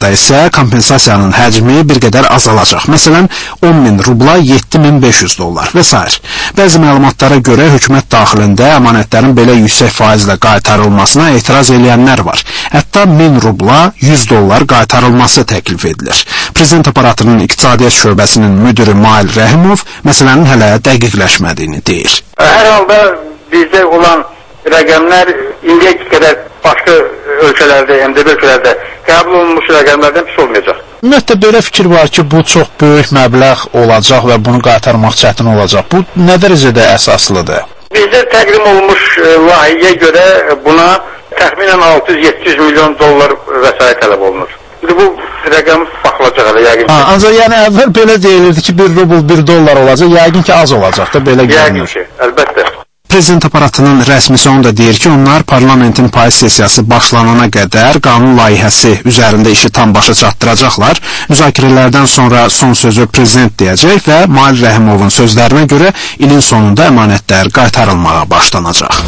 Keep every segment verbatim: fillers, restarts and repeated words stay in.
dollarda isə kompensasiyanın həcmi bir qədər azalacaq. Məsələn, on min rubla yeddi min beş yüz dollar və s. Bəzi məlumatlara görə hökumət daxilində əmanətlərin belə yüksək faizlə qaytarılmasına etiraz edənlər var. Hətta min rubla yüz dollar qaytarılması təklif edilir. Prezident aparatının iqtisadiyyat şöbəsinin müdürü Mail Rəhimov məsələnin hələ dəqiqləşmədiyini deyir. Hər halda bizdə olan rəqəmlər indiyə qədər başqa ölkələrdə, M D B ölkələrdə qəbul olunmuş rəqəmlərdən pis olmayacaq. Ümumiyyətlə belə fikir var ki, bu çox böyük məbləğ olacaq və bunu qaytarmaq çətin olacaq. Bu nə dərəcədə əsaslıdır? Bizdə təqdim olunmuş layihəyə görə buna təxminən altı yüz yeddi yüz milyon dollar vəsait tələb olunur. Bu rəqəm baxılacaq hələ yəqin ki. Ha, ancaq yəni əvvəl belə deyilirdi ki, bir rubl bir dollar olacaq, yəqin ki az olacaq da belə görünür. Yəqin ki, əlbəttə. Prezident aparatının rəsmisi onu da deyir ki, onlar parlamentin payız sessiyası başlanana qədər qanun layihəsi üzərində işi tam başa çatdıracaqlar. Müzakirələrdən sonra son sözü prezident deyəcək və Mail Rəhimovun sözlərinə görə ilin sonunda əmanətlər qaytarılmağa başlanacaq.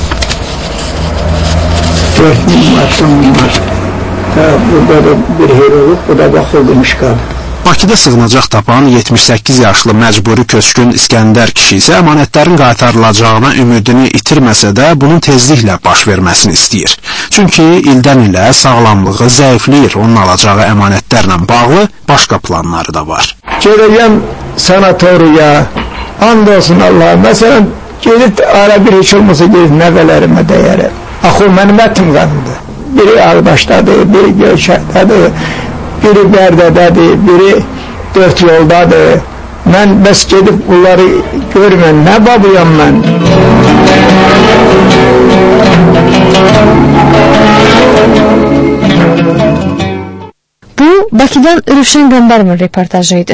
dörd min maşın var. Burada da bir yer olub, bu da baxıldığmış qaldı. Bakıda sığınacaq tapan yetmiş səkkiz yaşlı məcburi köçkün İskəndər kişi isə əmanətlərin qaytarılacağına ümidini itirməsə də bunun tezliklə baş verməsini istəyir. Çünki ildən ilə sağlamlığı zəifləyir, onun alacağı əmanətlərlə bağlı başqa planları da var. Gedəyəm sanatoriya, and olsun Allah. Məsələn, gedib ara bir heç olmasa gedib nəvələrimə dəyərəm. Axı mənim ətim qanıdır. Biri Ağdaşdadır, biri Gölşəhdadır, biri Bərdədədir, biri dörd yoldadır. Mən bəs gedib bunları görmən, nə babıyam mən? Bu, Bakıdan Rüşən Gömbərmin reportajıydı.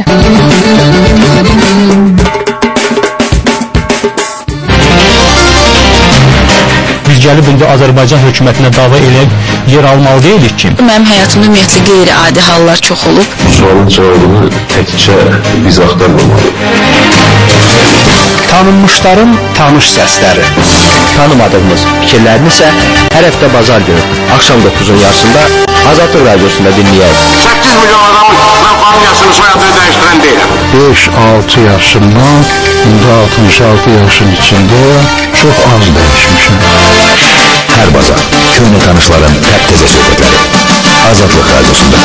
Biz gəlib indi Azərbaycan hökumətinə dava eləyib yer almalı deyilik ki. Mənim həyatımda ümumiyyətlə qeyri-adi hallar çox olub. Bu sualın cavabını təkcə biz axtarmamalıyıq. Tanınmışların tanış səsləri. Tanımadığımız fikirlərini isə hər həftə bazar günü axşam doqquzun yarısında Azadlıq Radiosunda dinləyək. səkkiz milyon adamın mən familiyasını, soyadını dəyişdirən deyiləm. beş altı yaşından indi altmış altı yaşın içində çox az dəyişmişim. Hər bazar köhnə tanışların təptəzə söhbətləri Azadlıq Radiosunda.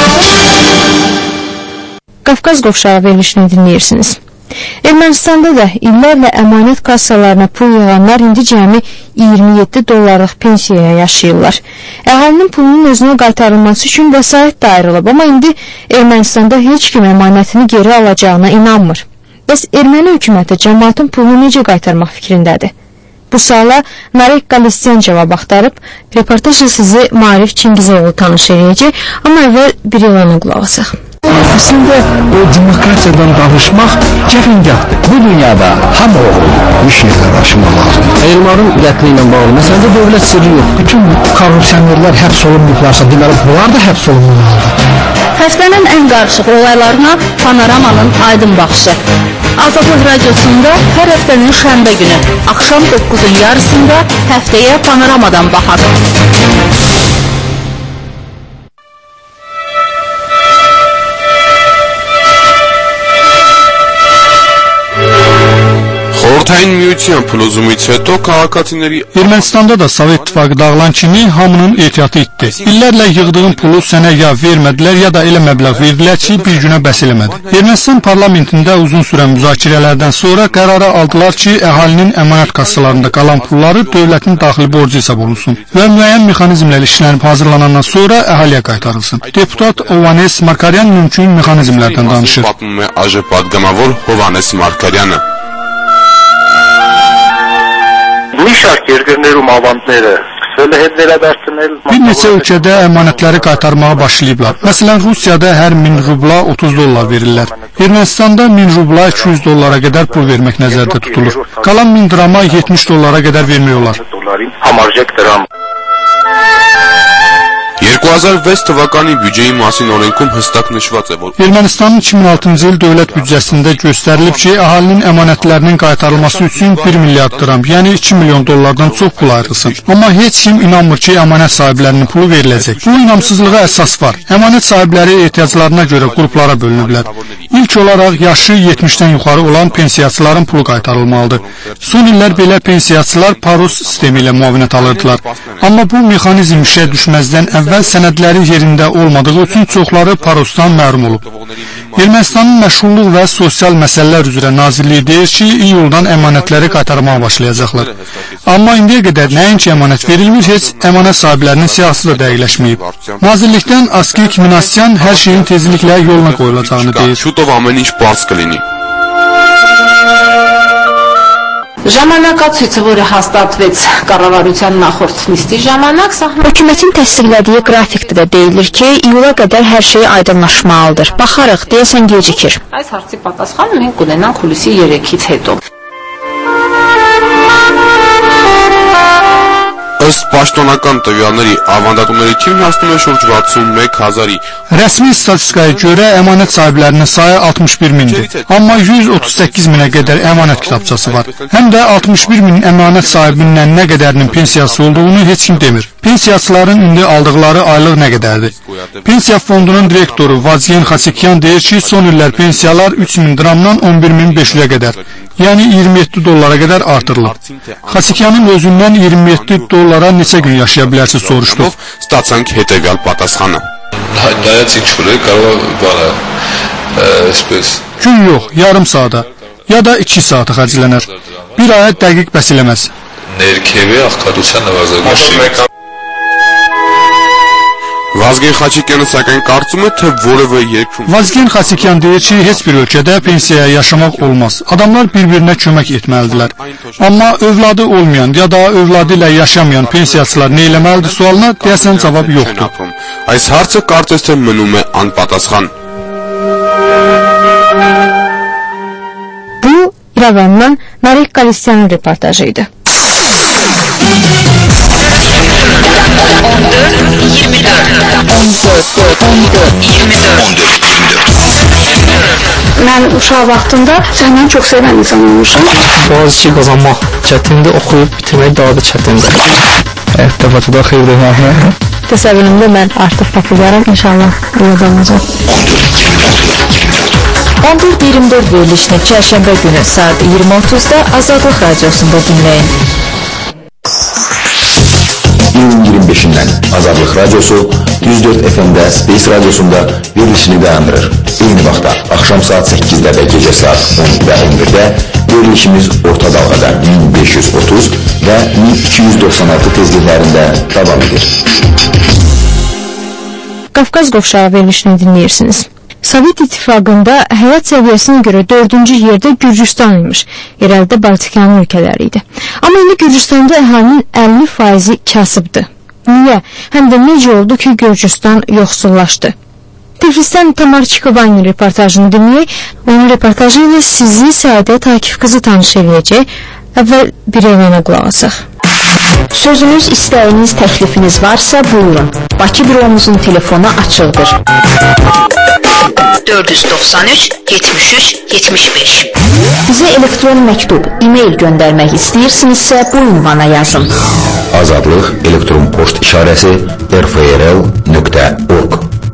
Qafqaz qovşağı verilişini dinləyirsiniz. Ermənistanda da illərlə əmanət kassalarına pul yığanlar indi cəmi iyirmi yeddi dollarlıq pensiyaya yaşayırlar. Əhalinin pulunun özünə qaytarılması üçün vəsait də ayrılıb, amma indi Ermənistanda heç kim əmanətini geri alacağına inanmır. Bəs erməni hökuməti cəmaatın pulunu necə qaytarmaq fikrindədir? Bu suala Narek Qalistyan cavab axtarıb, reportajla sizi Maarif Çingizoğlu tanış edəcək, amma əvvəl bir ilana qulaq asaq. Aslında o demokrasiyadan danışmaq cəfəngahdır. Bu dünyada hamı oğul bir şeylər aşmaq lazımdır. elmarın qətli ilə bağlı məsələdə dövlət sirri yox. Bütün korrupsionerlər həbs olunmuşlarsa, deməli bunlar da həbs olunmalıdır. Həftənin ən qarışıq olaylarına Panoramanın aydın baxışı. Azadlıq Radiosunda hər həftənin şənbə günü axşam doqquzun yarısında həftəyə Panoramadan baxaq. Խորհրդային միության փլուզումից հետո քաղաքացիների Ermənistanda da Sovet İttifaqı dağılan kimi hamının ehtiyatı itdi. İllərlə yığdığın pulu sənə ya vermədilər, ya da elə məbləğ verdilər ki, bir günə bəs eləmədi. Ermənistan parlamentində uzun sürən müzakirələrdən sonra qərara aldılar ki, əhalinin əmanət kassalarında qalan pulları dövlətin daxili borcu hesab olunsun və müəyyən mexanizmlər işlənib hazırlanandan sonra əhaliyə qaytarılsın. Deputat Ovanes Markaryan mümkün mexanizmlərdən danışır. Պատմում է ԱԺ պատգամավոր Հովհաննես Մարգարյանը. Bir şart yergirlərim avantları skısılı hep verədərsiniz. Bir neçə ölkədə əmanətləri qaytarmağa başlayıblar. Məsələn, Rusiyada hər min rubla otuz dollar verirlər. Ermənistanda min rubla iki yüz dollara qədər pul vermək nəzərdə tutulur. Qalan min drama yetmiş dollara qədər vermək olar. երկու հազար վեց թվականի büdjeyi մասին օրենքում հստակ նշված է, որ Ermənistanın iki min altıncı il dövlət büdcəsində göstərilib ki, əhalinin əmanətlərinin qaytarılması üçün bir milyard dram, yəni iki milyon dollardan çox pul ayrılsın. Amma heç kim inanmır ki, əmanət sahiblərinin pulu veriləcək. Bu inamsızlığa əsas var. Əmanət sahibləri ehtiyaclarına görə qruplara bölünüblər. İlk olaraq yaşı yetmişdən yuxarı olan pensiyaçıların pulu qaytarılmalıdır. Son illər belə pensiyaçılar paros sistemi ilə müavinət alırdılar. Amma bu mexanizm işə düşməzdən əvvəl sənədləri yerində olmadığı üçün çoxları parosdan məhrum olub. Ermənistanın məşğulluq və sosial məsələlər üzrə Nazirliyi deyir ki, iyuldan əmanətləri qaytarmağa başlayacaqlar. Amma indiyə qədər nəinki əmanət verilmir, heç əmanət sahiblərinin siyahısı da dəqiqləşməyib. Nazirlikdən Askik Minasyan hər şeyin tezliklə yoluna qoyulacağını deyir. Շուտով ամեն ինչ բաց կլինի. Ժամանակացույցը, որը հաստատվեց կառավարության նախորդ նիստի ժամանակ, Hökumətin təsdiqlədiyi qrafikdə də deyilir ki, iyula qədər hər şey aydınlaşmalıdır. Baxarıq, deyəsən gecikir. Այս հարցի պատասխանը մենք կունենանք հուլիսի երեքից հետո. Ըստ պաշտոնական տվյալների ավանդատուների թիվն հասնում է շուրջ վաթսունմեկ հազարի. Rəsmi statistikaya görə əmanət sahiblərinin sayı altmış bir mindir. Amma yüz otuz səkkiz minə qədər əmanət kitabçası var. Həm də altmış bir min əmanət sahibindən nə qədərinin pensiyası olduğunu heç kim demir. Pensiyaçıların indi aldıqları aylıq nə qədərdir? Pensiya fondunun direktoru Vazgen Xasikyan deyir ki, son illər pensiyalar üç min dramdan on bir min beş yüzə qədər, yəni iyirmi yeddi dollara qədər artırılıb. Xasikyanın özündən iyirmi yeddi dollara neçə gün yaşaya bilərsiniz soruşduq. Ստացանք հետևյալ պատասխանը. Նայած ինչ որ է, կարող է բանը, այսպես. Gün yox, yarım saata ya da iki saata xərclənər. Bir aya dəqiq bəs eləməz. Ներքևի աղքատության նվազագույն. Vazgen Xaçikyanı sակայն կարծում է, թե որևէ երկրում Vazgen Xaçikyan deyir ki, heç bir ölkədə pensiyaya yaşamaq olmaz. Adamlar bir-birinə kömək etməlidirlər. Amma övladı olmayan ya da övladı ilə yaşamayan pensiyaçılar nə eləməlidir sualına deyəsən cavab yoxdur. Այս հարցը կարծես թե մնում է անպատասխան. Bu İrəvandan Narek Qalisyanın reportajıydı. on dört yirmi dört on dört on dört yirmi dört Mən uşaq vaxtında səndən çox sevən insan olmuşam. Bazı şey qazanmaq çətindir, oxuyub bitirmək daha da çətindir. Həyatda batıda xeyirdir məhnə. Təsəvvürümdə mən artıq populyarım, inşallah olacaq olacaq. on dört iyirmi dört verilişini çərşənbə günü saat iyirmi otuzda Azadlıq Radiosunda dinləyin. iyunun iyirmi beşindən Azadlıq Radyosu yüz dörd F M'də Space Radyosunda verilişini dayandırır. Eyni vaxtda axşam saat səkkizdə və gecə saat on və on birdə verilişimiz orta dalğada min beş yüz otuz və min iki yüz doxsan altı tezliklərində davam edir. Qafqaz qovşağı verilişini dinləyirsiniz. Sovet İttifaqında həyat səviyyəsinə görə dördüncü yerdə Gürcüstan imiş. İrəlidə Baltikanın ölkələri idi. Amma indi Gürcüstanda əhalinin əlli faizi kasıbdır. Niyə? Həm də necə oldu ki, Gürcüstan yoxsullaşdı? Tiflisdən Tamar Çikovanın reportajını dinləyək. Onun reportajı ilə sizi Səadət Akif qızı tanış edəcək. Əvvəl bir evənə qulaq asaq. Sözünüz, istəyiniz, təklifiniz varsa buyurun. Bakı büromuzun telefonu açıqdır. dörd yüz doxsan üç yetmiş üç yetmiş beş. Bizə elektron məktub, e-mail göndərmək istəyirsinizsə bu ünvana yazın. Azadlıq elektron post işarəsi r f r l nöqtə org.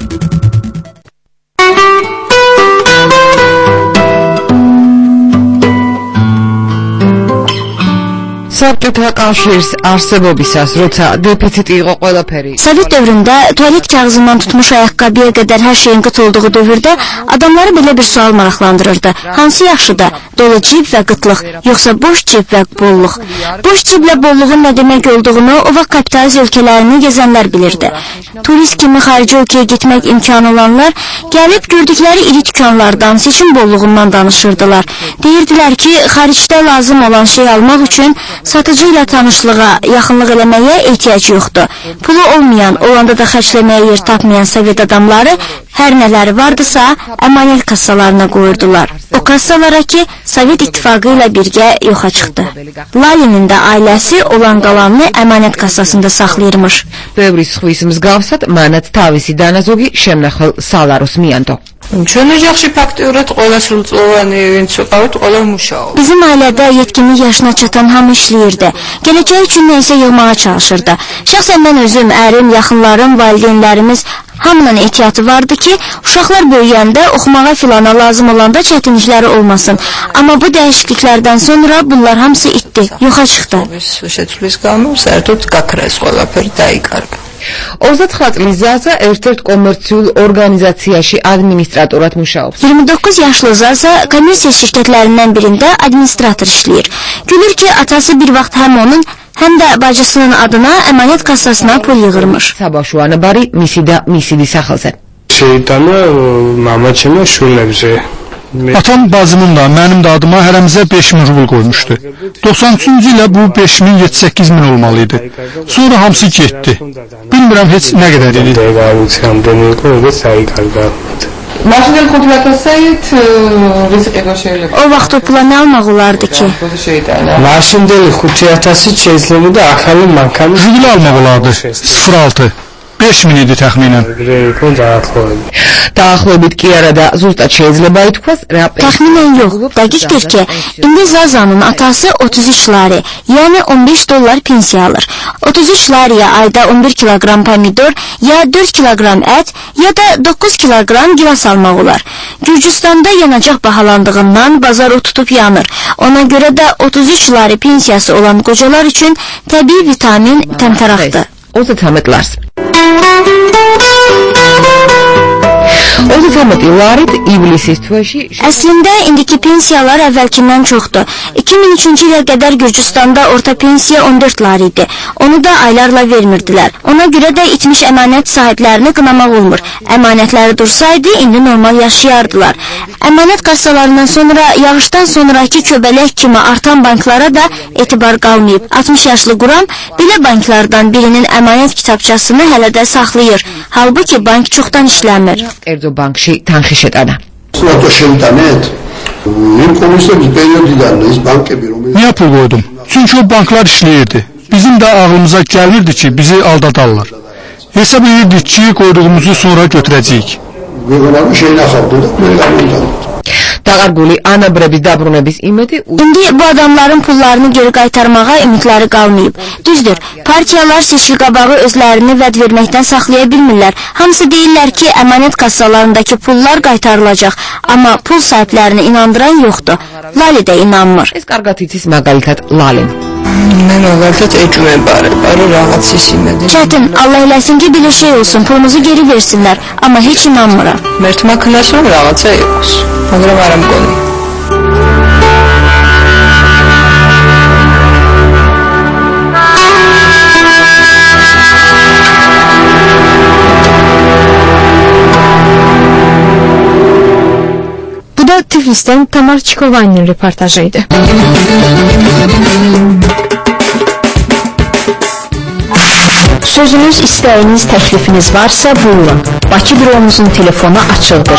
საბჭოთა კავშირის არსებობისას, როცა დეფიციტი იყო ყველაფერი. Sovet dövründə tualet kağızından tutmuş ayaqqabıya qədər hər şeyin qıt olduğu dövrdə adamları belə bir sual maraqlandırırdı. Hansı yaxşıdır? Dolu cib və qıtlıq, yoxsa boş cib və bolluq? Boş ciblə bolluğun nə demək olduğunu o vaxt kapitalist ölkələrini gezənlər bilirdi. Turist kimi xarici ölkəyə getmək imkanı olanlar gəlib gördükləri iri dükanlardan, seçim bolluğundan danışırdılar. Deyirdilər ki, xaricdə lazım olan şey almaq üçün satıcı ilə tanışlığa, yaxınlıq eləməyə ehtiyac yoxdur. Pulu olmayan, olanda da xərcləməyə yer tapmayan Sovet adamları hər nələri vardısa əmanət kassalarına qoyurdular. o kassalara ki, Sovet İttifaqı ilə birgə yoxa çıxdı. Lalinin də ailəsi olan qalanını əmanət kassasında saxlayırmış. Ბევრი სხვის მსგავსად, მანაც თავისი დანაზოგი შემნახელ სალაროს მიანდო. ჩვენ ოჯახში ფაქტიურად ყველა სრულწლოვანი ვინც ვიყავით, ყველა მუშაობდა. Bizim ailədə yetkinlik yaşına çatan hamı işləyirdi. Gələcək üçün nəysə yığmağa çalışırdı. Şəxsən mən özüm, ərim, yaxınlarım, valideynlərimiz hamının ehtiyatı vardı ki, uşaqlar böyüyəndə oxumağa filana lazım olanda çətinlikləri olmasın. Amma bu dəyişikliklərdən sonra bunlar hamısı itdi, yoxa çıxdı. შეცვლის გამო საერთოდ გაქრეს ყველაფერი დაიკარგა. ოცდათხმეტ წლის ზაზა ერთ-ერთ კომერციულ ორგანიზაციაში ადმინისტრატორად მუშაობს. iyirmi doqquz yaşlı Zaza kommersiya şirkətlərindən birində administrator işləyir. Gülür ki, atası bir vaxt həm onun, həm də bacısının adına əmanət kassasına pul yığırmış. საბავშვო ანაბარი მისი და მისი დის სახელზე. Şeytana mamaçıma şöylebze. Atam, bacımın da, mənim də adıma hərəmizə beş min rubl qoymuşdu. doxsan üçüncü ilə bu beş min yeddi səkkiz min olmalıydı. Sonra hamısı getdi. Bilmirəm heç nə qədər idi. მაშინ ხუთი ათასით რიზიკი შეიძლება. O vaxt o pula nə almaq olardı ki? Maşindeli xutი ათასი შეიძლება ახალი მანქანა Jiguli almaq olardı. sıfır altı. beş min idi təxminən. Daxilობით ki ara da zustad შეიძლება ითქვას რა Təxminən yox, dəqiqdir ki, indi Zazanın atası otuz üç lari, yəni on beş dollar pensiya alır. otuz üç lariyə ayda on bir kiloqram pomidor, ya dörd kiloqram ət, ya da doqquz kiloqram gilas almaq olar. Gürcüstanda yanacaq bahalandığından bazar o tutub yanır. Ona görə də otuz üç lari pensiyası olan qocalar üçün təbii vitamin təmtəraqdır. ოცდათვრამეტ ლარს. ოცდათვრამეტი ლარით ივლისის თვეში Əslində indiki pensiyalar əvvəlkindən çoxdur. iki min üçüncü ilə qədər Gürcüstanda orta pensiya on dörd lar idi. Onu da aylarla vermirdilər. Ona görə də itmiş əmanət sahiblərini qınamaq olmur. Əmanətləri dursaydı indi normal yaşayardılar. Əmanət kassalarından sonra yağışdan sonraki köbələk kimi artan banklara da etibar qalmayıb. altmış yaşlı Quram belə banklardan birinin əmanət kitabçasını hələ də saxlayır. Halbuki bank çoxdan işləmir. კერძო ბანკში თანხი შეტანა. Niyə pul qoydum? Çünki o banklar işləyirdi. Bizim də ağlımıza gəlmirdi ki, bizi aldadarlar. Hesab edirdik ki, qoyduğumuzu sonra götürəcəyik. Dağarquli anabrების დაბრუნების იმედი İndi bu adamların pullarını geri qaytarmağa ümidləri qalmayıb. Düzdür, partiyalar seçki qabağı özlərini vəd verməkdən saxlaya bilmirlər. Hamısı deyirlər ki, əmanət kassalarındakı pullar qaytarılacaq. Amma pul sahiblərini inandıran yoxdur. Lali də inanmır. ეს კარგად იცის მაგალითად ლალენ. მე მაგალითად ეჭვმებარება რომ რაღაც ის იმედი. Çətin, Allah eləsin ki, belə şey olsun, pulumuzu geri versinlər. Amma heç inanmıram. მერტმა ქნას რომ რაღაცა იყოს, მაგრამ არ ამგონი. Bu da Tiflis'ten Tamar Çikovani'nin reportajıydı. Sözünüz, istəyiniz, təklifiniz varsa buyurun. Bakı büromuzun telefonu açıqdır.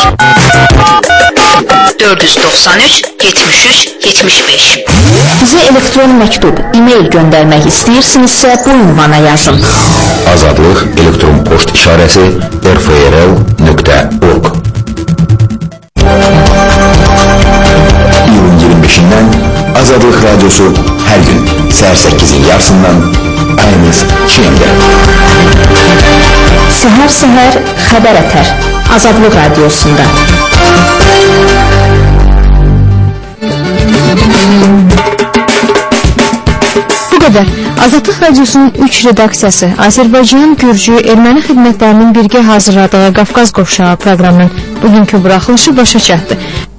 dörd yüz doxsan üç yetmiş üç yetmiş beş. Bizə elektron məktub, e-mail göndərmək istəyirsinizsə bu ünvana yazın. Azadlıq elektron poçt işarəsi r f r l nöqtə org. iyulun iyirmi beşindən Azadlıq Radyosu hər gün səhər səkkizin yarısından ayınız Çiyəndə. Səhər-səhər xəbər ətər Azadlıq Radyosunda. Bu qədər. Azadlıq Radyosunun üç redaksiyası Azərbaycan, Gürcü, Erməni xidmətlərinin birgə hazırladığı Qafqaz Qovşağı proqramının bugünkü buraxılışı başa çatdı.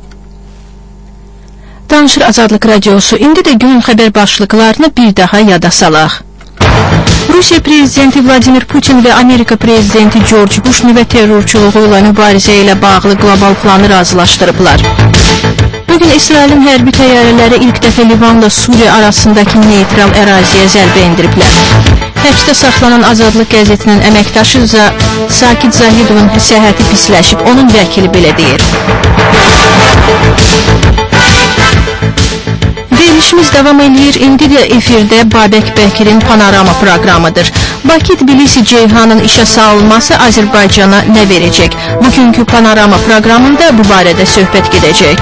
Danışır Azadlıq Radyosu. İndi də günün xəbər başlıqlarını bir daha yada salaq. Rusiya prezidenti Vladimir Putin və Amerika prezidenti George Bush nüvə terrorçuluğu ilə mübarizə ilə bağlı qlobal planı razılaşdırıblar. Bugün İsrailin hərbi təyyarələri ilk dəfə Livanla Suriya arasındakı neytral əraziyə zərbə indiriblər. Həbsdə saxlanan Azadlıq qəzetinin əməkdaşı Sakit Zahidovun səhhəti pisləşib, onun vəkili belə deyir. Verilişimiz davam edir. İndi də efirdə Babək Bəkirin Panorama proqramıdır. Bakı-Tbilisi-Ceyhanın işə salınması Azərbaycana nə verəcək? Bugünkü Panorama proqramında bu barədə söhbət gedəcək.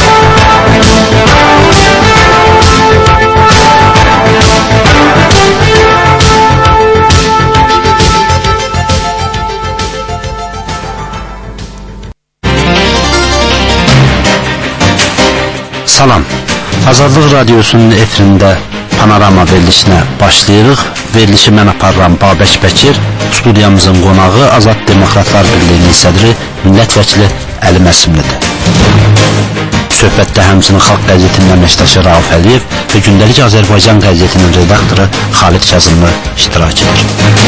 Salam. Azadlıq Radiosunun efirində Panorama verilişinə başlayırıq. Verilişi mən aparıram Babək Bəkir, studiyamızın qonağı Azad Demokratlar Birliyinin sədri, millət vəkili Əli Məsimlidir. Söhbətdə həmçinin Xalq qəzetinin əməkdaşı Rauf Əliyev və gündəlik Azərbaycan qəzetinin redaktoru Xalid Kazımlı iştirak edir.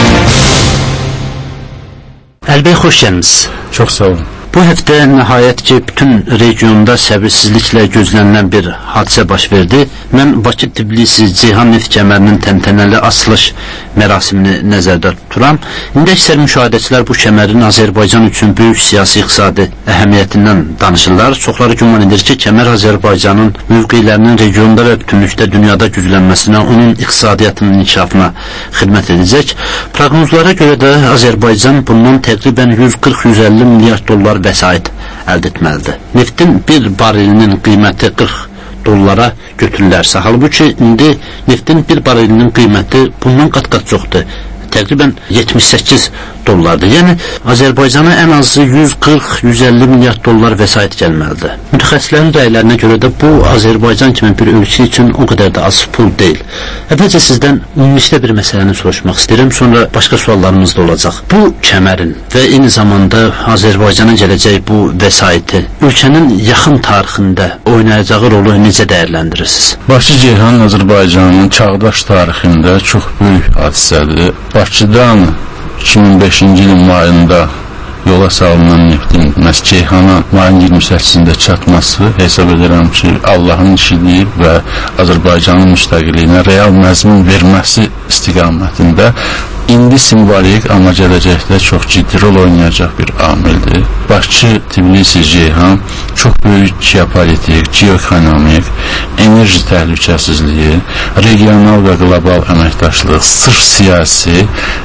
Əlbəy, xoş gəlmisiniz. Çox sağ olun. Bu həftə nəhayət ki, bütün regionda səbirsizliklə gözlənilən bir hadisə baş verdi. Mən Bakı-Tbilisi-Ceyhan neft kəmərinin təntənəli açılış mərasimini nəzərdə tuturam. İndi əksər müşahidəçilər bu kəmərin Azərbaycan üçün böyük siyasi iqtisadi əhəmiyyətindən danışırlar. Çoxları güman edir ki, kəmər Azərbaycanın mövqelərinin regionda və bütünlükdə dünyada güclənməsinə, onun iqtisadiyyatının inkişafına xidmət edəcək. Proqnozlara görə də Azərbaycan bundan təqribən yüz qırx yüz əlli milyard dollar vəsait əldə etməlidir. Neftin bir barilinin qiyməti qırx dollara götürülərsə, halbuki indi neftin bir barilinin qiyməti bundan qat-qat çoxdur. Təqribən yetmiş səkkiz dollardır. Yəni, Azərbaycana ən azı yüz qırx yüz əlli milyard dollar vəsait gəlməlidir. Mütəxəssislərin rəylərinə görə də bu, Azərbaycan kimi bir ölkə üçün o qədər də az pul deyil. Əvvəlcə sizdən ümumilikdə bir məsələni soruşmaq istəyirəm, sonra başqa suallarımız da olacaq. Bu kəmərin və eyni zamanda Azərbaycana gələcək bu vəsaiti ölkənin yaxın tarixində oynayacağı rolu necə dəyərləndirirsiniz? Bakı-Ceyhan Azərbaycanın çağdaş tarixində çox böyük hadisədir. Bakıdan iki min beşinci ilin mayında yola salınan neftin məhz Ceyhana mayın iyirmi səkkizində çatması hesab edirəm ki, Allahın işidir və Azərbaycanın müstəqilliyinə real məzmun verməsi istiqamətində indi simvolik, amma gələcəkdə çox ciddi rol oynayacaq bir amildir. Bakı-Tbilisi-Ceyhan çox böyük geopolitik, geoekonomik, enerji təhlükəsizliyi, regional və qlobal əməkdaşlıq, sırf siyasi,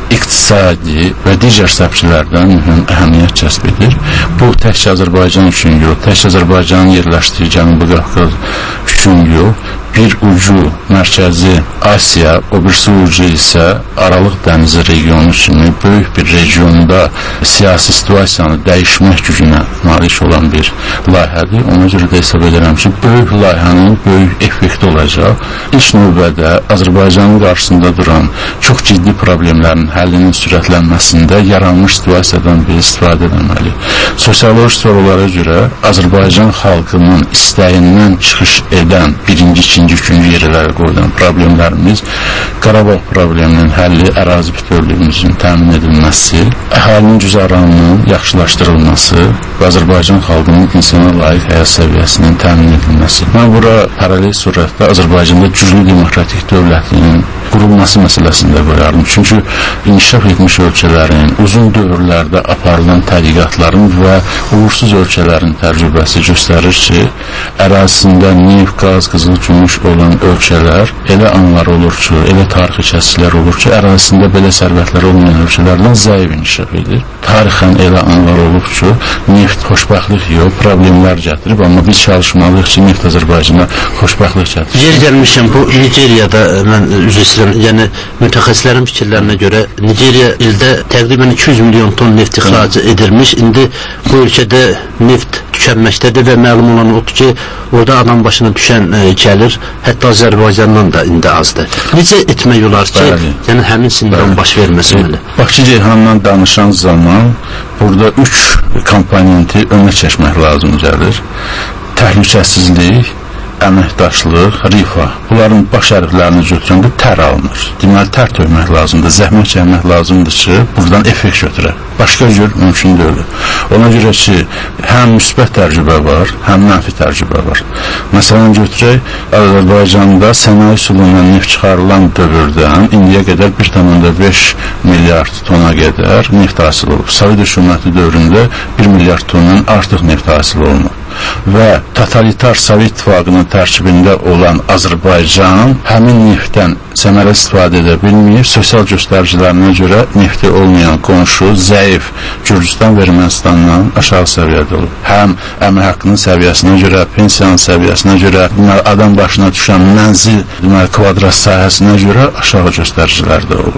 iqtisadi və digər səbəblərdən mühüm əhəmiyyət kəsb edir. Bu, təkcə Azərbaycan üçün yox, təkcə Azərbaycanın yerləşdiyi Cənubi Qafqaz üçün yox, bir ucu Mərkəzi Asiya, o birisi ucu isə Aralıq dənizi regionu kimi böyük bir regionda siyasi situasiyanı dəyişmək gücünə malik olan bir layihədir. Ona görə də hesab edirəm ki, böyük layihənin böyük effekti olacaq. İlk növbədə Azərbaycanın qarşısında duran çox ciddi problemlərin həllinin sürətlənməsində yaranmış situasiyadan bir istifadə edilməli. Sosioloji sorulara görə Azərbaycan xalqının istəyindən çıxış edən birinci, ikinci, üçüncü yerlərə qoyulan problemlərimiz Qarabağ probleminin həlli, ərazi bütövlüyümüzün təmin edilməsi, əhalinin güzəranının yaxşılaşdırılması və Azərbaycan xalqının insana layiq həyat səviyyəsinin təmin edilməsi. Mən bura paralel surətdə Azərbaycanda güclü demokratik dövlətinin qurulması məsələsində qoyardım. Çünki inkişaf etmiş ölkələrin, uzun dövrlərdə aparılan tədqiqatların və uğursuz ölkələrin təcrübəsi göstərir ki, ərazisində neft, qaz, qızıl, gümüş olan ölkələr elə anlar olur ki, elə tarixi kəslər olur ki, ərazisində belə sərvətlər olmayan ölkələrdən zəif inkişaf edir. Tarixən elə anlar olub ki, neft xoşbəxtlik yox, problemlər gətirib, amma biz çalışmalıyıq ki, neft Azərbaycana xoşbəxtlik gətirir. Yer gəlmişəm, bu Nigeriyada mən üzr istəyirəm, yəni mütəxəssislərin fikirlərinə görə Nigeriya ildə təqribən iki yüz milyon ton neft ixrac edirmiş. İndi bu ölkədə neft tükənməkdədir və məlum olan odur ki, orada adam başına düşən e, gəlir, hətta Azərbaycandan da indi azdır. Necə etmək olar ki, bəli, yəni həmin sindrom baş verməsin? Bakı-Ceyhandan danışan zaman burada üç komponenti önə çəkmək lazım gəlir. Təhlükəsizlik, əməkdaşlıq, rifa. Bunların baş hərflərini götürəndə tər alınır. Deməli, tər tökmək lazımdır, zəhmət çəkmək lazımdır ki, buradan effekt götürək. Başqa cür mümkün deyil. Ona görə ki, həm müsbət təcrübə var, həm mənfi təcrübə var. Məsələn, götürək, Azərbaycanda sənaye üsulundan neft çıxarılan dövrdən indiyə qədər bir tam beş milyard tona qədər neft hasil olub. Sovet hökuməti dövründə bir milyard tondan artıq neft hasil olunub. və totalitar Sovet İttifaqının tərkibində olan Azərbaycan həmin neftdən səmərə istifadə edə bilməyib, sosial göstəricilərinə görə nefti olmayan qonşu, zəif Gürcüstan və Ermənistandan aşağı səviyyədə olub. Həm əmək haqqının səviyyəsinə görə, pensiyanın səviyyəsinə görə, deməli, adam başına düşən mənzil, deməli, kvadrat sahəsinə görə aşağı göstəricilərdə olub.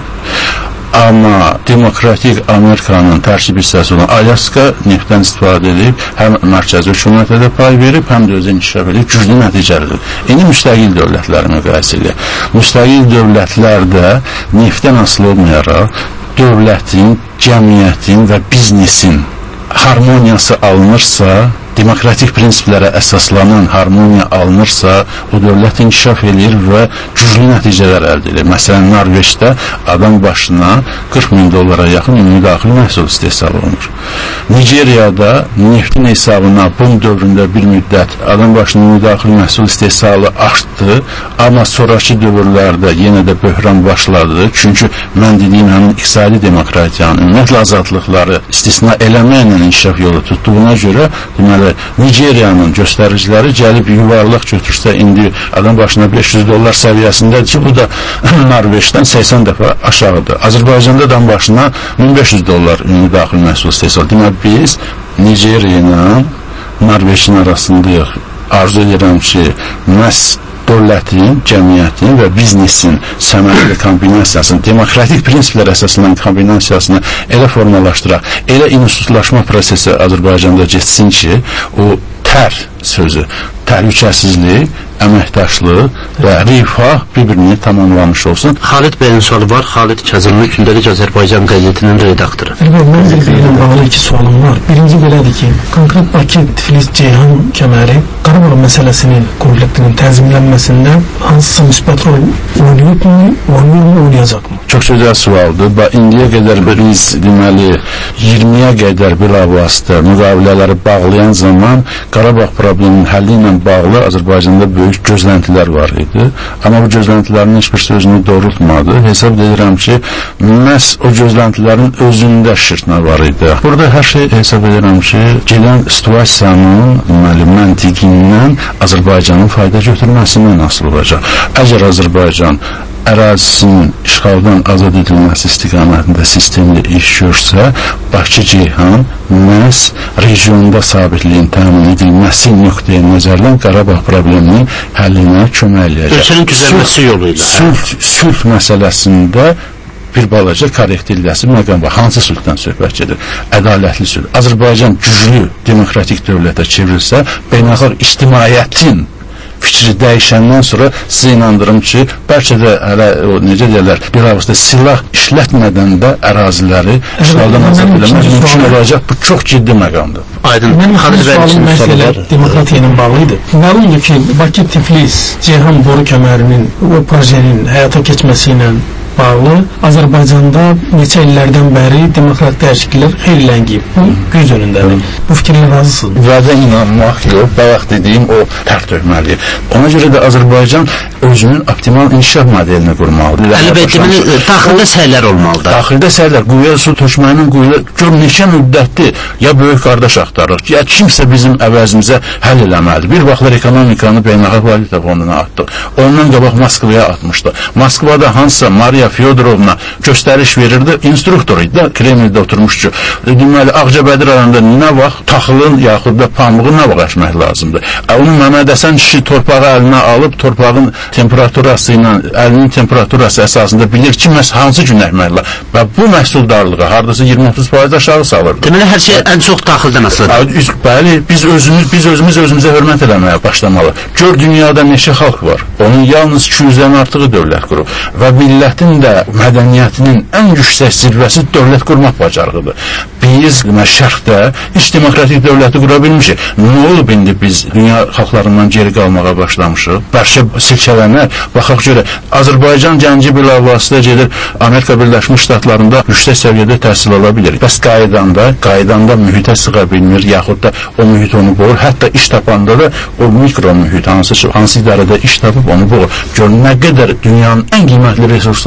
Amma demokratik Amerikanın tərkib hissəsi olan Alyaska neftdən istifadə edib, həm mərkəzi hökumətə də pay verib, həm də özü inkişaf edib, güclü nəticəlidir. İndi müstəqil dövlətləri müqayisə edir. Müstəqil dövlətlər də neftdən asılı olmayaraq, dövlətin, cəmiyyətin və biznesin harmoniyası alınırsa, demokratik prinsiplərə əsaslanan harmoniya alınırsa, o dövlət inkişaf edir və güclü nəticələr əldə edir. Məsələn, Norveçdə adam başına qırx min dollara yaxın ümumi daxili məhsul istehsal olunur. Nigeriyada neftin hesabına bunun dövründə bir müddət adam başına ümumi daxili məhsul istehsalı artdı, amma sonraki dövrlərdə yenə də böhran başladı. Çünki mən dediyim həmin iqtisadi demokratiyanın ümumiyyətlə azadlıqları istisna eləməklə inkişaf yolu tutduğuna görə, deməli, Nigeriyanın göstəriciləri gəlib yuvarlıq götürsə, indi adam başına beş yüz dollar səviyyəsindədir ki, bu da Norveçdən səksən dəfə aşağıdır. Azərbaycanda adam başına min beş yüz dollar ümumi daxil məhsul istehsal. Demək, biz Nigeriya ilə Norveçin arasındayıq. Arzu edirəm ki, məhz dövlətin, cəmiyyətin və biznesin səmərəli kombinasiyasını, demokratik prinsiplər əsaslanan kombinasiyasını elə formalaşdıraq, elə institutlaşma prosesi Azərbaycanda geçsin ki, o tər sözü, təhlükəsizlik, əməkdaşlıq və rifah bir-birini tamamlamış olsun. Xalid bəyin sualı var. Xalid Kazımlı, Gündəlik Azərbaycan qəzetinin redaktoru. Mən zirvəylə bağlı iki sualım var. Birinci belədir ki, konkret Bakı, Tiflis, Ceyhan kəməri Qarabağ məsələsinin komplektinin tənzimlənməsində hansısa müsbət rol oynayıb mı, oynayıb oynayacaq mı? Çox gözəl sualdır. Bax, indiyə qədər biz, deməli, iyirmiyə qədər bilavasitə müqavilələri bağlayan zaman Qarabağ probleminin həlli ilə bağlı Azərbaycanda böyük gözləntilər var idi. Amma bu gözləntilərin heç bir sözünü doğrultmadı. Hesab edirəm ki, məhz o gözləntilərin özündə şirtmə var idi. Burada hər şey hesab edirəm ki, gedən situasiyanın, deməli, məntiqindən Azərbaycanın fayda götürməsindən asılı olacaq. Əgər Azərbaycan ərazisinin işğaldan azad edilməsi istiqamətində sistemli iş görsə, Bakı-Ceyhan məhz regionda sabitliyin təmin edilməsi nöqteyi nəzərdən Qarabağ probleminin həllinə kömək eləyəcək. Ölkənin düzəlməsi yolu ilə. Sülh, sülh məsələsində bir balaca korrekt ediləsi məqam var. Hansı sülhdən söhbət gedir? Ədalətli sülh. Azərbaycan güclü demokratik dövlətə çevrilsə, beynəlxalq ictimaiyyətin fikri dəyişəndən sonra sizə inandırım ki, bəlkə də hələ o, necə deyərlər, bir avuzda silah işlətmədən də əraziləri işğaldan azad eləmək mümkün olacaq. Bu çox ciddi məqamdır. Aydın. Mənim sualım məsələ demokratiya ilə bağlı idi. Məlumdur ki, Bakı, Tiflis, Ceyhan boru kəmərinin o projenin həyata keçməsi ilə bağlı Azərbaycanda neçə illərdən bəri demokrat dəyişikliklər xeyli ləngiyib. Bu göz önündədir. Bu fikirlə razısınız? Vədə inanmaq yox, bayaq dediyim o tər tökməli. Ona görə də Azərbaycan özünün optimal inkişaf modelini qurmalıdır. Əlbəttə, daxildə səylər olmalıdır. Daxildə səylər, quyuya su tökməyinin quyuya gör neçə müddətdir, ya böyük qardaş axtarır, ya kimsə bizim əvəzimizə həll eləməlidir. Bir vaxtlar ekonomikanı beynəlxalq valyuta fonduna atdıq. Ondan qabaq Moskvaya atmışdı. Moskvada hansısa Mariya Fyodorovna göstəriş verirdi, instruktor idi, Kremldə oturmuşdu. Deməli, Ağcabədir arasında nə vaxt taxılın yaxud da pamuğu nə vaxt əkmək lazımdır. Onun Məmməd Həsən kişi torpağı əlinə alıb, torpağın temperaturası ilə, əlinin temperaturası əsasında bilir ki, məhz hansı gün əkmək lazımdır. Və bu məhsuldarlığı hardasa iyirmi otuz faiz aşağı salırdı. Deməli, hər şey ən çox daxildən asılıdır. Bəli, biz özümüz, biz özümüz özümüzə hörmət eləməyə başlamalı. Gör, dünyada neçə xalq var. Onun yalnız iki yüzdən artığı dövlət qurub. Və millətin də mədəniyyətinin ən yüksək zirvəsi dövlət qurmaq bacarığıdır. Biz şərqdə heç demokratik dövləti qura bilmişik. Nə olub indi biz dünya xalqlarından geri qalmağa başlamışıq? Bəlkə silkələnər, baxaq görə, Azərbaycan gənci bilavasitə gedir Amerika Birləşmiş Ştatlarında yüksək səviyyədə təhsil ala bilir. Bəs qaydanda, qaydanda mühitə sığa bilmir, yaxud da o mühit onu boğur. Hətta iş tapanda da o mikro mühit, hansı, hansı idarədə iş tapıb onu boğur. Gör, nə qədər dünyanın ən qiymətli resursuna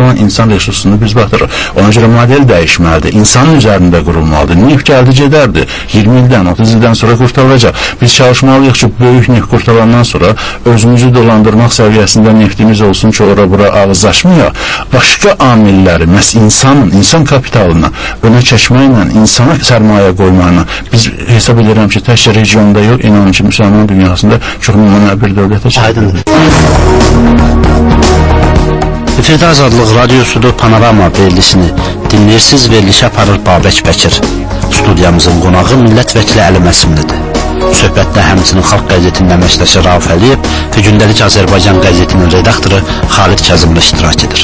olan insan resursunu biz batırırıq. Ona görə model dəyişməlidir. İnsanın üzərində qurulmalıdır. Neft gəldi, gedərdi. iyirmi ildən, otuz ildən sonra qurtarılacaq. Biz çalışmalıyıq ki, böyük neft qurtarandan sonra özümüzü dolandırmaq səviyyəsində neftimiz olsun ki, ora-bura ağızlaşmıyor. Başqa amilləri, məhz insanın, insan kapitalına önə çəkməklə, insana sərmayə qoymaqla biz hesab edirəm ki, təkcə regionda yox, inanın ki, müsəlman dünyasında çox nümunə bir dövlətə çəkdir. Efirdə Azadlıq Radiosudur Panorama verilisini dinləyirsiniz. Verilişi aparır Babək Bəkir. Studiyamızın qonağı millət vəkili Əli Məsimlidir. Söhbətdə həmçinin Xalq qəzetinin əməkdaşı Rauf Əliyev və Gündəlik Azərbaycan qəzetinin redaktoru Xalid Kazımlı iştirak edir.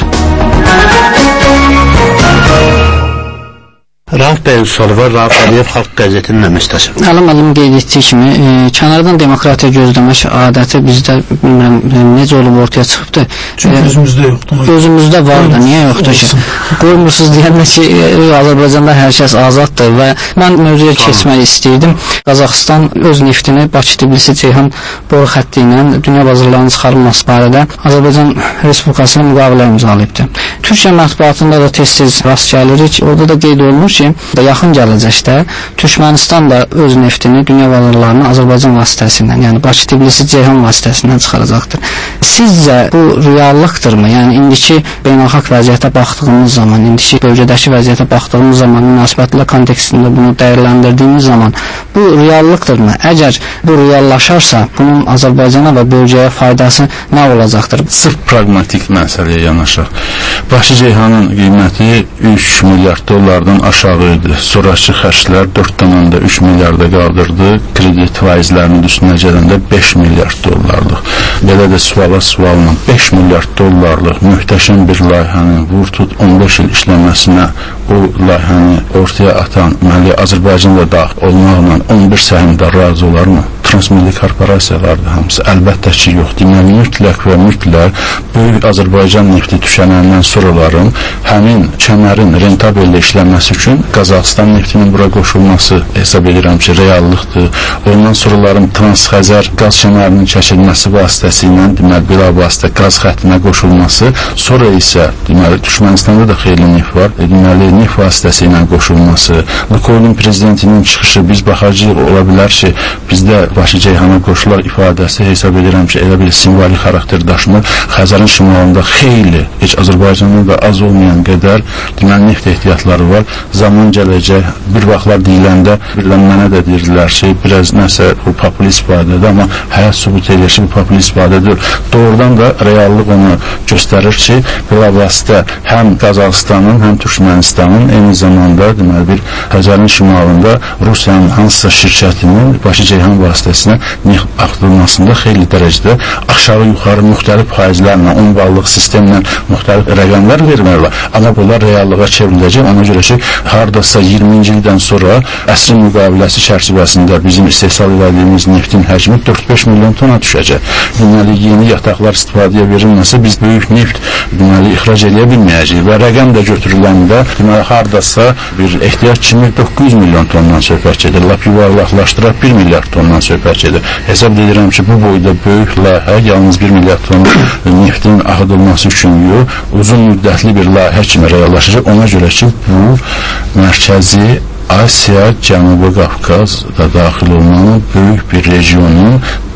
Rauf bəyin sualı var. Rauf Əliyev Xalq qəzetinin əməkdaşı. Alım-alım qeyd etdiyi kimi e, kənardan demokratiya gözləmək adəti bizdə bilmirəm necə olub ortaya çıxıbdır. Çünki e, özümüzdə yoxdur. Özümüzdə var da, niyə yoxdur ki? Qoymursunuz deyəndə ki, e, Azərbaycanda hər kəs azaddır və mən mövzuya keçmək istəyirdim. Qazaxıstan öz neftini Bakı-Tbilisi-Ceyhan boru xətti ilə dünya bazarlarına çıxarılması barədə Azərbaycan Respublikasına müqavilə imzalayıbdır. Türkiyə mətbuatında da tez-tez rast gəlirik. Orada da qeyd olunur ki, yaxın gələcəkdə Türkmənistan da öz neftini dünya bazarlarına Azərbaycan vasitəsilə, yəni Bakı-Tbilisi-Ceyhan vasitəsindən çıxaracaqdır. Sizcə bu reallıqdırmı? Yəni indiki beynəlxalq vəziyyətə baxdığımız zaman, indiki bölgədəki vəziyyətə baxdığımız zaman, münasibətlər kontekstində bunu dəyərləndirdiyimiz zaman bu reallıqdırmı? Əgər bu reallaşarsa, bunun Azərbaycana və bölgəyə faydası nə olacaqdır? Sırf pragmatik məsələyə yanaşaq. Bakı-Ceyhanın qiyməti üç milyard dollardan aşağı idi. Sonraki xərclər dörd nöqtə üç milyarda qaldırdı. Kredit faizlərinin üstünə gələndə beş milyard dollarlıq. Belə də suala sualla beş milyard dollarlıq möhtəşəm bir layihənin vur tut on beş il işləməsinə o layihəni ortaya atan Mali Azərbaycanda daxil olmaqla on bir səhmdar razı olarmı? Transmilli korporasiyalardır hamısı. Əlbəttə ki, yox. Deməli, mütləq və mütləq böyük Azərbaycan nefti düşənəndən sonraların həmin kəmərin rentabellə işlənməsi üçün Qazaxıstan neftinin bura qoşulması hesab edirəm ki, reallıqdır. Ondan sonraların Transxəzər qaz kəmərinin çəkilməsi vasitəsilə, deməli, bila vasitə qaz xəttinə qoşulması, sonra isə, deməli, Türkmənistanda da xeyli neft var, deməli, neft vasitəsi ilə qoşulması, Lukoilin prezidentinin çıxışı, biz baxacağıq, ola bilər ki, bizdə Bakı-Ceyhana qoşular ifadəsi hesab edirəm ki, elə bir simvolik xarakter daşımır. Xəzərin şimalında xeyli, heç Azərbaycanda da az olmayan qədər deməli, neft ehtiyatları var. Zaman gələcək, bir vaxtlar deyiləndə, birdən mənə də deyirdilər ki, biraz nəsə bu populist ifadədir, amma həyat sübut edir ki, bu populist ifadədir. Doğrudan da reallıq onu göstərir ki, belə vasitə həm Qazaxıstanın, həm Türkmenistanın eyni zamanda deməli, bir Xəzərin şimalında Rusiyanın hansısa şirkətinin Bakı-Ceyhan vasitəsinə neft axtarılmasında xeyli dərəcədə aşağı-yuxarı müxtəlif faizlərlə, on ballıq sistemlə müxtəlif rəqəmlər vermirlər. Amma bunlar reallığa çevriləcək. Ona görə ki, haradasa iyirminci ildən sonra əsrin müqaviləsi çərçivəsində bizim istehsal edildiyimiz neftin həcmi dörd beş milyon tona düşəcək. Deməli, yeni yataqlar istifadəyə verilməsə, biz böyük neft deməli, ixrac edə bilməyəcək və rəqəm də götürüləndə deməli, haradasa bir ehtiyac kimi doqquz yüz milyon tondan söhbət edir. Lap yuvarlaqlaşdıraq bir milyard tondan söhbət edir. Hesab edirəm ki, bu boyda böyük layihə yalnız bir milyard ton neftin axıdılması üçün yox, uzun müddətli bir layihə kimi reallaşacaq. Ona görə ki, bu Mərkəzi Asiya, Cənubi Qafqazda daxil olmalı böyük bir regionun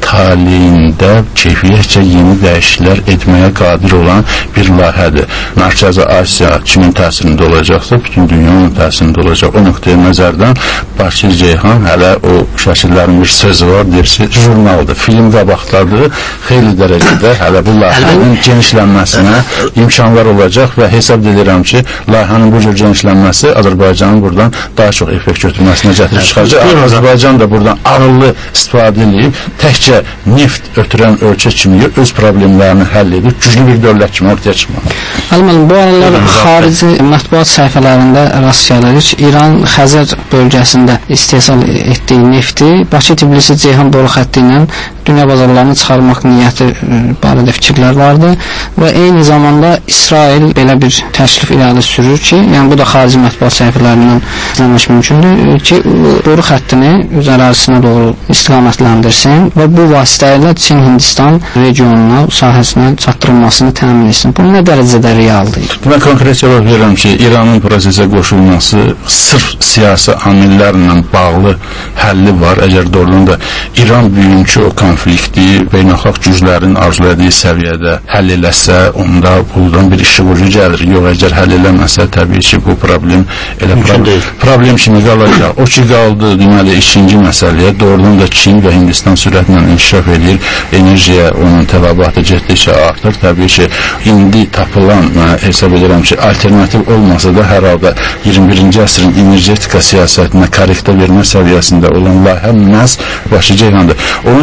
taleyində keyfiyyətcə yeni dəyişikliklər etməyə qadir olan bir layihədir. Mərkəzi Asiya kimin təsirində olacaqsa, bütün dünyanın təsirində olacaq. O nöqtəyə nəzərdən Bakı-Ceyhan hələ o şəkillərin bir sözü var, deyir ki, jurnaldır, film qabaqdadır, xeyli dərəcədə hələ bu layihənin genişlənməsinə imkanlar olacaq və hesab edirəm ki, layihənin bu cür genişlənməsi Azərbaycanın buradan daha çox effekt götürməsinə gətirib çıxacaq. Azərbaycan da buradan ağıllı istifadə edib, təkcə neft ötürən ölkə kimi öz problemlərini həll edib, güclü bir dövlət kimi ortaya çıxmalı. Almanım, bu aralar xarici mətbuat səhifələrində rast gəlirik. İran Xəzər bölgəsində istehsal etdiyi nefti Bakı-Tbilisi-Ceyhan boru xətti ilə dünya bazarlarına çıxarmaq niyyəti barədə fikirlər vardı və eyni zamanda İsrail belə bir təklif irəli sürür ki, yəni bu da xarici mətbuat səhifələrindən izləmək mümkündür ki, boru xəttini öz ərazisinə doğru istiqamətləndirsin və bu vasitə ilə Çin-Hindistan regionuna, sahəsinə çatdırılmasını təmin etsin. Bu nə dərəcədə realdır? Mən konkret cavab verirəm ki, İranın prosesə qoşulması sırf siyasi amillərlə bağlı həlli var. Əgər doğrudan da İran bugünkü o konflikti beynəlxalq güclərin arzuladığı səviyyədə həll eləsə, onda buradan bir işi vurucu gəlir. Yox, əgər həll eləməsə, təbii ki, bu problem elə problem, problem kimi qalacaq. O ki, qaldı, deməli, ikinci məsələyə doğrudan da Çin və Hindistan sürətlə inkişaf edir. Enerjiyə onun təvabatı getdikcə artır. Təbii ki, indi tapılan, hesab edirəm ki, alternativ olmasa da hər halda iyirmi birinci əsrin energetika siyasətinə korrektə vermə səviyyəsində olan layihə məhz başı ceyhandır.